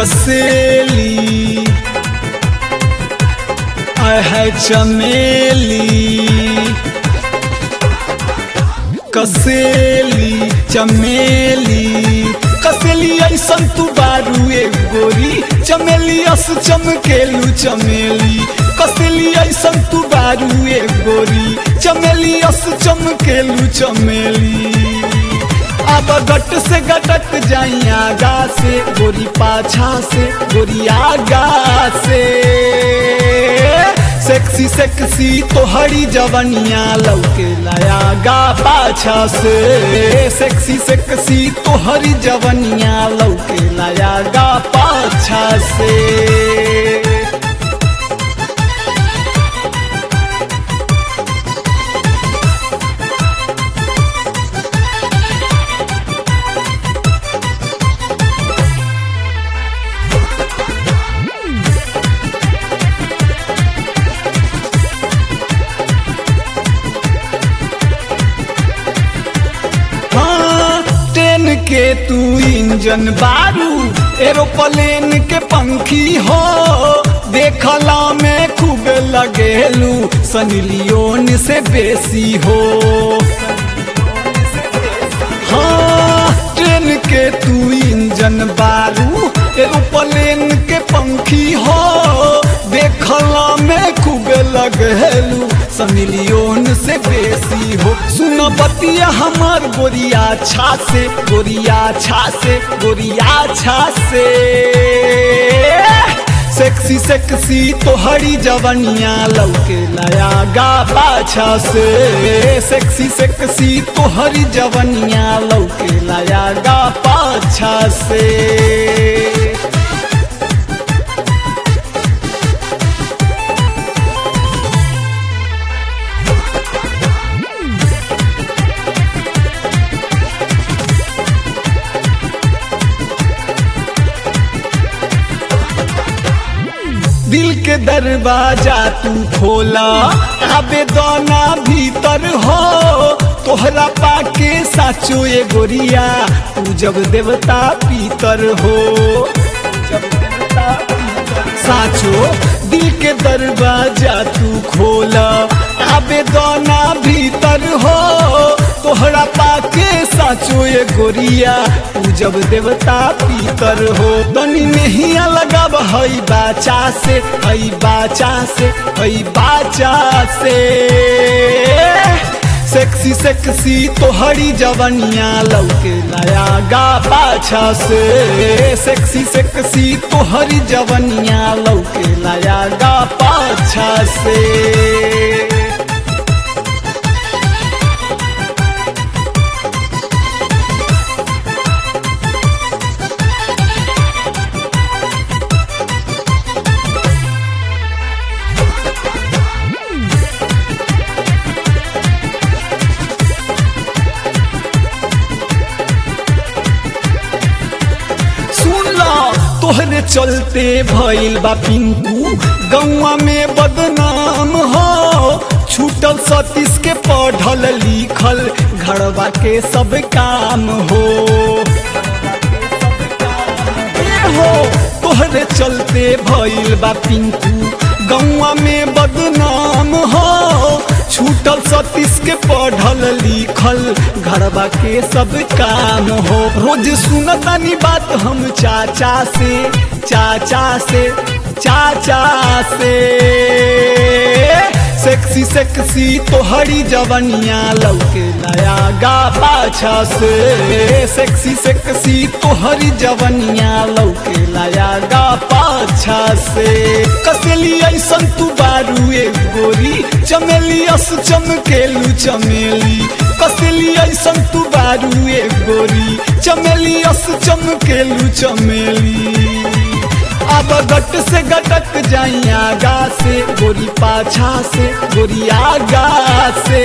कसेली आय है चमेली कसेली चमेली कसेली ऐसन तू बारू ए गोरी चमेली अस चमकेलू चमेली कसेली ऐसन तू बारू ए गोरी चमेली अस चमकेलू चमेली अब गट से गटक जाई आगा से गोरी पाछा से गोरी आगा से सेक्सी सेक्सी तोहरी जवनिया लौके लायागा पाछा से सेक्सी सेक्सी तोहरी जवनिया लौके लायागा पाछा से के तू इंजन बारू एरोप्लेन के पंखी हो देखला में खूब लगेलू सनी लियोन से बेसी हो हाँ ट्रेन के तू इंजन बारू एरोप्लेन के पंखी हो देखला में खूब लगेलू सनी लियोन से बेसी हो सुन बतिया हमार गोरिया छा से गोरिया छा से गोरिया छा से सेक्सी सेक्सी तोहरी जवनिया लौके लायागा पाछा से सेक्सी सेक्सी तोहरी जवनिया लौके लायागा पाछा से दिल के दरवाजा तू खोला आबेदना भीतर हो तोहरा पाके साचो ये गोरिया तू जब देवता पीतर हो साचो दिल के दरवाजा तू खोला आबेदना भीतर हो तोहरा पाके साचो ये गोरिया तू जब देवता पीतर हो तनी नहिया लगाब हई बाचा से हई बाचा से हई बाचा से सेक्सी सेक्सी तोहरी जवनिया लौके लायागा पाछा से सेक्सी सेक्सी तोहरी जवनिया लौके लायागा पाछा से तोहरे चलते भइल बा पिंकू गौवा में बदनाम हो छूटल सतीश के पढ़ल लिखल घरवा के सब काम हो तोहरे चलते भइल बा पिंकू गौवा में बदनाम हो छूटल सतीश के पढ़ल लिखल घरवा के सब काम हो रोज सुनतानी बात हम चाचा से चाचा से चाचा से सेक्सी सेक्सी तोहरी जवनिया लौके लायागा पाछा से सेक्सी सेक्सी तोहरी जवनिया लौके लायागा पाछा से कसेली ऐसन तू बारू ए गोरी चमेली अस चमकेलू चमेली कसेली ऐसन तू बारू ए गोरी चमेली अस चमकेलू चमेली अब गट से गटक जाई आगा से गोरी पाछा से गोरी आगा से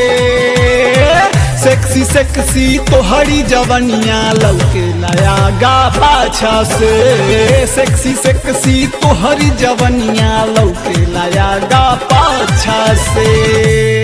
सेक्सी सेक्सी तोहरी जवनिया लौके लायागा पाछा से सेक्सी सेक्सी तोहरी जवनिया लौके लायागा पाछा से।